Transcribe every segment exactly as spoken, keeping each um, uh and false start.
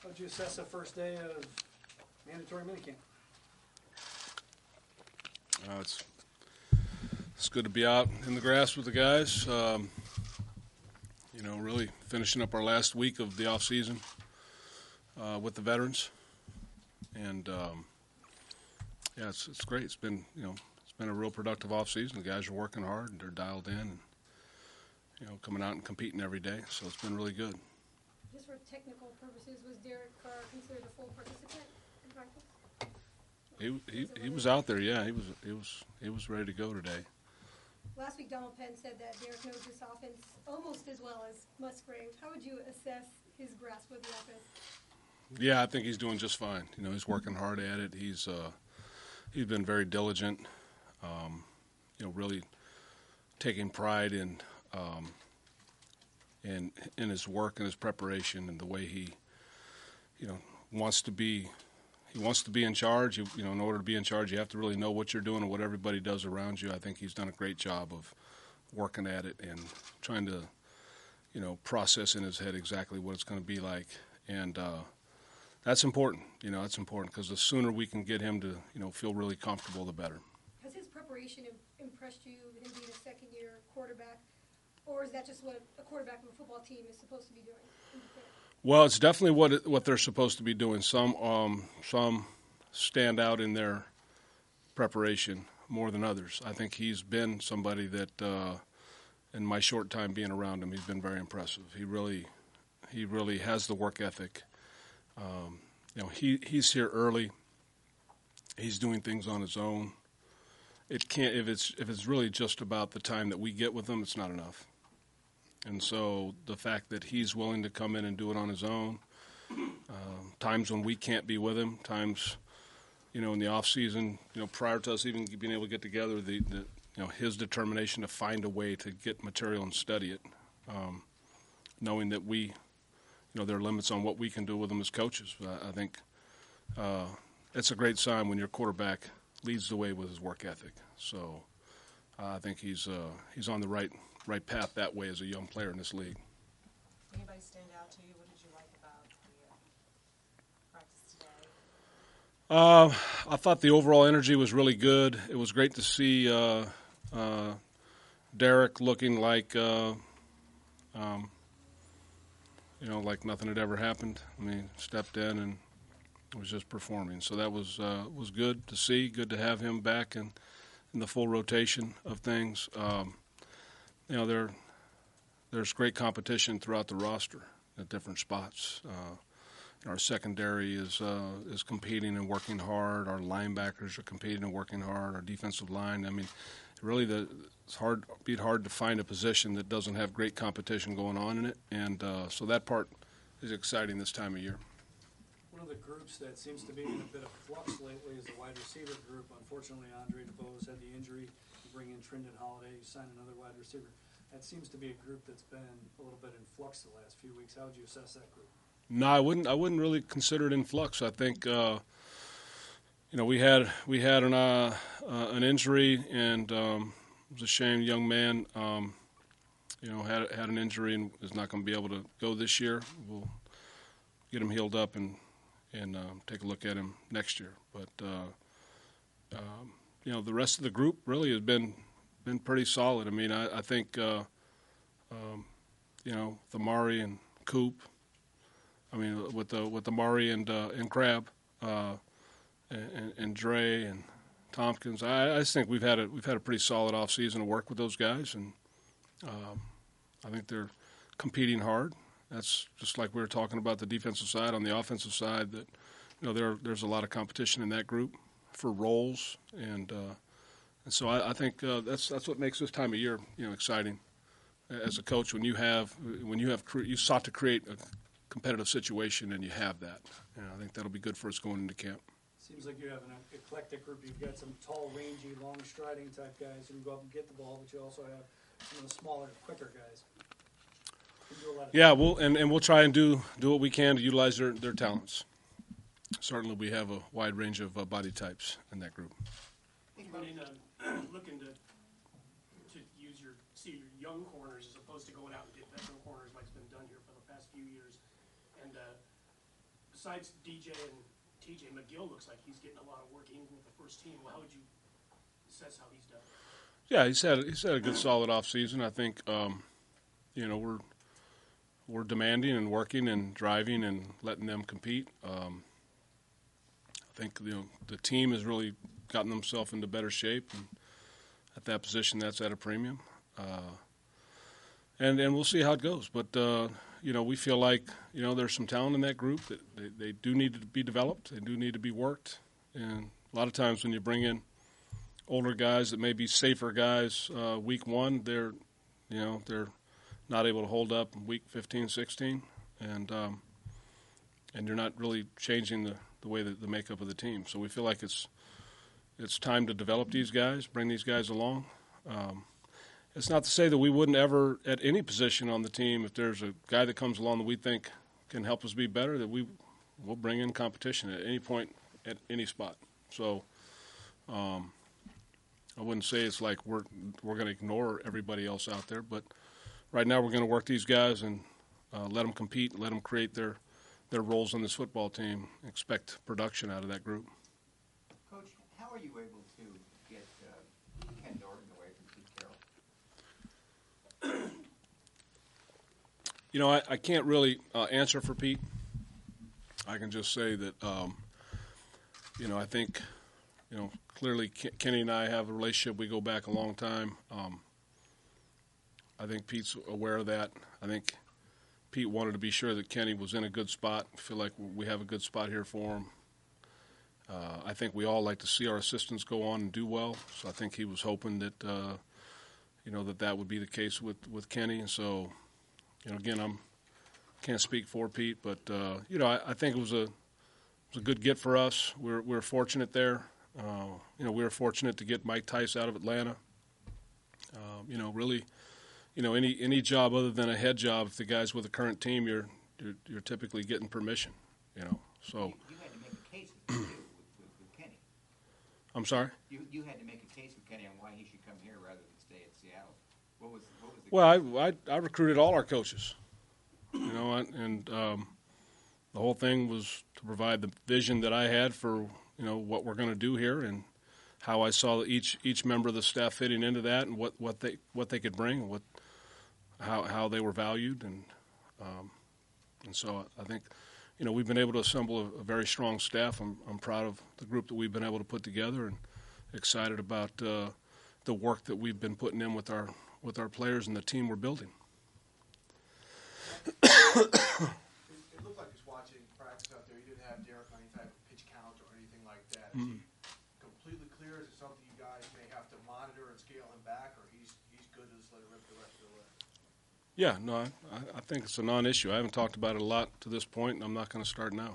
How would you assess the first day of mandatory minicamp? Uh, it's it's good to be out in the grass with the guys. Um, you know, really finishing up our last week of the off season uh, with the veterans, and um, yeah, it's it's great. It's been you know it's been a real productive off season. The guys are working hard. They're dialed in, and you know coming out and competing every day. So it's been really good. Just for technical purposes, was Derek Carr considered a full participant in practice? He he he was out there. Yeah, he was he was he was ready to go today. Last week, Donald Penn said that Derek knows this offense almost as well as Musgrave. How would you assess his grasp of the offense? Yeah, I think he's doing just fine. You know, he's working hard at it. He's uh, he's been very diligent. Um, you know, really taking pride in um, in in his work and his preparation and the way he, you know, wants to be. He wants to be in charge. You, you know, in order to be in charge, you have to really know what you're doing and what everybody does around you. I think he's done a great job of working at it and trying to, you know, process in his head exactly what it's going to be like. And uh, that's important. You know, that's important because the sooner we can get him to, you know, feel really comfortable, the better. Has his preparation im- impressed you, him being a second-year quarterback, or is that just what a quarterback of a football team is supposed to be doing? Well, it's definitely what it, what they're supposed to be doing. Some um, some stand out in their preparation more than others. I think he's been somebody that, uh, in my short time being around him, he's been very impressive. He really he really has the work ethic. Um, you know, he he's here early. He's doing things on his own. It can't if it's if it's really just about the time that we get with him, it's not enough. And so the fact that he's willing to come in and do it on his own, um, times when we can't be with him, times, you know, in the off season, you know, prior to us even being able to get together, the, the you know, his determination to find a way to get material and study it, um, knowing that we, you know, there are limits on what we can do with him as coaches. I, I think uh, it's a great sign when your quarterback leads the way with his work ethic. So uh, I think he's uh, he's on the right. right path that way as a young player in this league. Anybody stand out to you? What did you like about the uh, practice today? Uh, I thought the overall energy was really good. It was great to see uh, uh, Derek looking like, uh, um, you know, like nothing had ever happened. I mean, stepped in and was just performing. So that was uh, was good to see. Good to have him back in, in the full rotation of things. Um, You know, there, there's great competition throughout the roster at different spots. Uh, our secondary is uh, is competing and working hard. Our linebackers are competing and working hard. Our defensive line. I mean, really, the, it's hard. Be hard to find a position that doesn't have great competition going on in it, and uh, so that part is exciting this time of year. One of the groups that seems to be in a bit of flux lately is the wide receiver group. Unfortunately, Andre DeBose had the injury. You bring in Trindon Holiday, you sign another wide receiver. That seems to be a group that's been a little bit in flux the last few weeks. How would you assess that group? No, I wouldn't. I wouldn't really consider it in flux. I think uh, you know we had we had an uh, uh, an injury, and um, it was a shame. Young man, um, you know, had had an injury and is not going to be able to go this year. We'll get him healed up and and uh, take a look at him next year. But uh, um, you know, the rest of the group really has been been pretty solid. I mean, I, I think uh, um, you know, the Mari and Coop. I mean, with the with the Mari and uh, and Crab, uh, and, and Dre and Tompkins, I, I just think we've had a we've had a pretty solid off season to work with those guys, and um, I think they're competing hard. That's just like we were talking about the defensive side. On the offensive side, that you know there there's a lot of competition in that group for roles, and uh, and so I, I think uh, that's that's what makes this time of year you know exciting as a coach when you have when you have you sought to create a competitive situation and you have that. And I think that'll be good for us going into camp. Seems like you have an eclectic group. You've got some tall, rangy, long-striding type guys who can go up and get the ball, but you also have some of the smaller, quicker guys. Yeah, we'll and, and we'll try and do do what we can to utilize their, their talents. Certainly, we have a wide range of uh, body types in that group. Running, uh, looking to to use your see your young corners as opposed to going out and get veteran corners like it's been done here for the past few years. And uh, besides D J and T J, McGill looks like he's getting a lot of work even with the first team. Well, how would you assess how he's done? Yeah, he's had he's had a good solid off season. I think um, you know we're we're demanding and working and driving and letting them compete. Um, I think you know the team has really gotten themselves into better shape, and at that position, that's at a premium. Uh, and and we'll see how it goes. But uh, you know we feel like you know there's some talent in that group that they, they do need to be developed. They do need to be worked. And a lot of times when you bring in older guys that may be safer guys uh, week one, they're, you know, they're not able to hold up in week fifteen, sixteen, and um, and you're not really changing the, the way that the makeup of the team. So we feel like it's it's time to develop these guys, bring these guys along. Um, it's not to say that we wouldn't ever, at any position on the team, if there's a guy that comes along that we think can help us be better, that we will bring in competition at any point, at any spot. So. Um, I wouldn't say it's like we're we're going to ignore everybody else out there, but right now we're going to work these guys and uh, let them compete, let them create their their roles on this football team. Expect production out of that group. Coach, how are you able to get uh, Ken Norton away from Pete Carroll? You know, I, I can't really uh, answer for Pete. I can just say that um, you know I think you know. Clearly, Kenny and I have a relationship. We go back a long time. Um, I think Pete's aware of that. I think Pete wanted to be sure that Kenny was in a good spot. I feel like we have a good spot here for him. Uh, I think we all like to see our assistants go on and do well. So I think he was hoping that uh, you know that that would be the case with, with Kenny. And so, you know, again, I'm can't speak for Pete, but uh, you know, I, I think it was a it was a good get for us. We're we're fortunate there. Uh, you know, we were fortunate to get Mike Tice out of Atlanta. Um, you know, really, you know, any any job other than a head job, if the guy's with the current team, you're you're, you're typically getting permission. You know, so. You, you had to make a case with, with, with, with Kenny. I'm sorry. You you had to make a case with Kenny on why he should come here rather than stay at Seattle. What was what was the? Well, I, I I recruited all our coaches. You know, and um, the whole thing was to provide the vision that I had for. You know what we're going to do here, and how I saw each each member of the staff fitting into that, and what, what they what they could bring, what how how they were valued, and um, and so I think you know we've been able to assemble a, a very strong staff. I'm I'm proud of the group that we've been able to put together, and excited about uh, the work that we've been putting in with our with our players and the team we're building. It, it looked like just watching practice out there, you didn't have Derek on any type of pitch count or anything like that. Is Mm. he completely clear? Is it something you guys may have to monitor and scale him back, or he's he's good to just let it rip the rest of the way? Yeah, no, I, I think it's a non-issue. I haven't talked about it a lot to this point, and I'm not going to start now.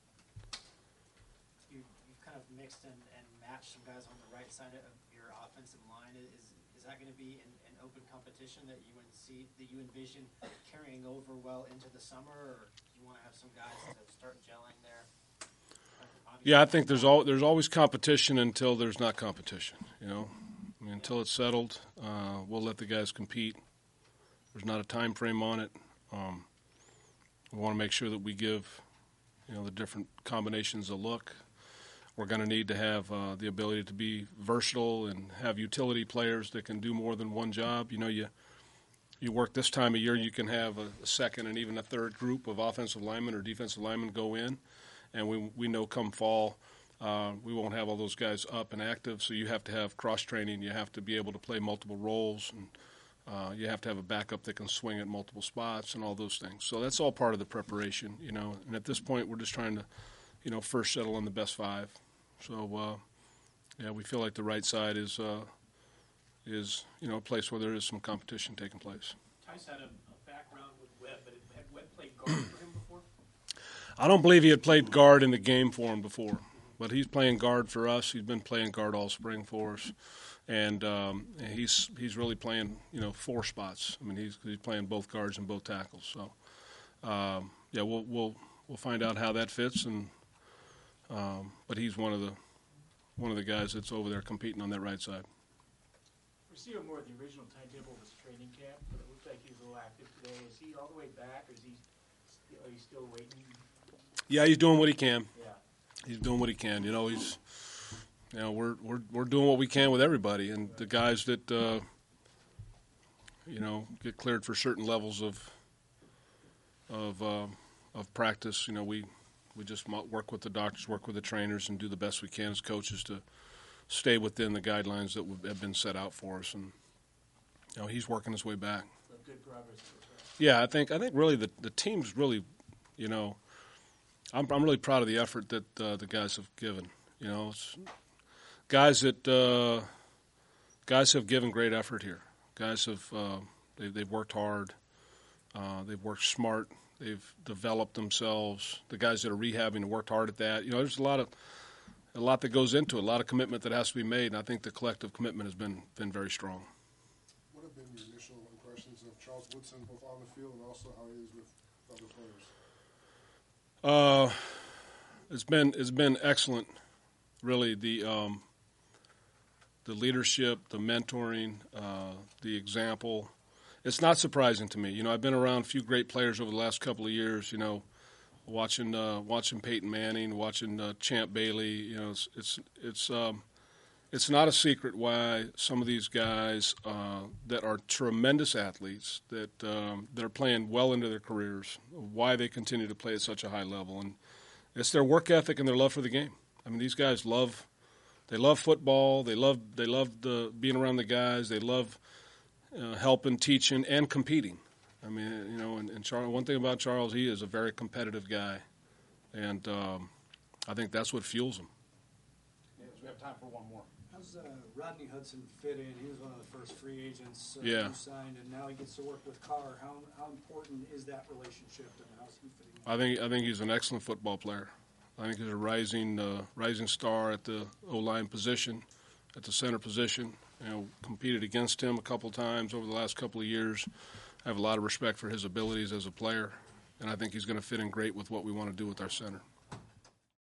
You, you've kind of mixed and, and matched some guys on the right side of your offensive line. Is is that going to be an, an open competition that you see that you envision carrying over well into the summer, or do you want to have some guys to start gelling there? Obviously, Yeah, I think there's al- there's always competition until there's not competition. You know, I mean, until it's settled, uh, we'll let the guys compete. There's not a time frame on it. Um, we want to make sure that we give, you know, the different combinations a look. We're going to need to have uh, the ability to be versatile and have utility players that can do more than one job. You know, you you work this time of year, you can have a, a second and even a third group of offensive linemen or defensive linemen go in, and we we know come fall uh, we won't have all those guys up and active. So you have to have cross training. You have to be able to play multiple roles, and uh, you have to have a backup that can swing at multiple spots and all those things. So that's all part of the preparation, you know. And at this point, we're just trying to, you know, first settle on the best five. So uh, yeah, we feel like the right side is uh, is you know a place where there is some competition taking place. Tice had a, a background with Webb, but had Webb played guard for him before? I don't believe he had played guard in the game for him before, but he's playing guard for us. He's been playing guard all spring for us, and um, he's he's really playing you know four spots. I mean he's he's playing both guards and both tackles. So um, yeah, we'll we'll we'll find out how that fits, and um, but he's one of the one of the guys that's over there competing on that right side. We see him more at the original timetable of his training camp, but it looks like he's a little active today. Is he all the way back, or is he, are you still waiting? Yeah, he's doing what he can. Yeah. He's doing what he can. You know, he's, you know, we're we're we're doing what we can with everybody, and the guys that, uh, you know, get cleared for certain levels of of uh, of practice. You know, we we just mo- work with the doctors, work with the trainers, and do the best we can as coaches to stay within the guidelines that have been set out for us. And you know, he's working his way back. So good progress. Yeah, I think I think really the the team's really, you know, I'm I'm really proud of the effort that uh, the guys have given. You know, it's guys that uh, guys have given great effort here. Guys have uh, they, they've worked hard. Uh, they've worked smart. They've developed themselves. The guys that are rehabbing have worked hard at that. You know, there's a lot of a lot that goes into it, a lot of commitment that has to be made, and I think the collective commitment has been been very strong. What have been your initial impressions of Charles Woodson, both on the field and also how he is with other players? Uh, it's been it's been excellent, really. The um, the leadership, the mentoring, uh, the example. It's not surprising to me. You know, I've been around a few great players over the last couple of years. You know, watching uh, watching Peyton Manning, watching uh, Champ Bailey. You know, it's it's it's um, it's not a secret why some of these guys uh, that are tremendous athletes that um, that are playing well into their careers, why they continue to play at such a high level, and it's their work ethic and their love for the game. I mean, these guys love they love football. They love they love the, being around the guys. They love uh, helping, teaching, and competing. I mean, you know, and, and Charles, one thing about Charles, he is a very competitive guy, and um, I think that's what fuels him. Yes, we have time for one more. How's uh, Rodney Hudson fit in? He was one of the first free agents uh, Yeah. who signed, and now he gets to work with Carr. How how important is that relationship, and how's he fitting in? I think I think he's an excellent football player. I think he's a rising uh, rising star at the O-line position, at the center position. You know, competed against him a couple times over the last couple of years. I have a lot of respect for his abilities as a player, and I think he's going to fit in great with what we want to do with our center.